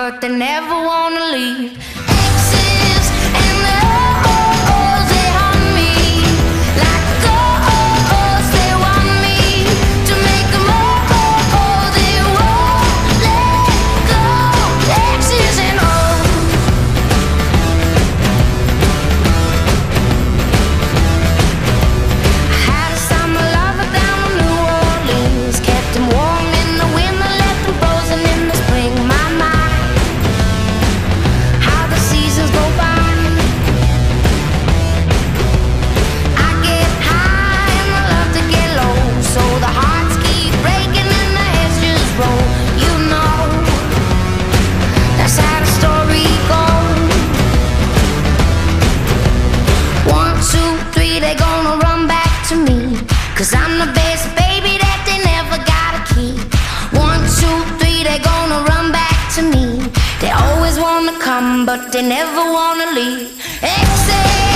but they never wanna leave. Exes and the oh-ohs, they haunt me like ghosts. They want me to make them oh-oh. They won't let go. Exes and I had a summer lover down in New Orleans, kept him warm in the winter, left him frozen in the spring. My, how the seasons go by. I get high and I love to get low, so the hearts keep breaking and the heads just roll. You know, that's how the story goes. 1, 2, 3, they gonna run back to me, 'cause I'm the best baby that they never gotta keep. 1, 2, 3, they gonna run back to me. They always wanna come, but they never wanna leave. Exhale.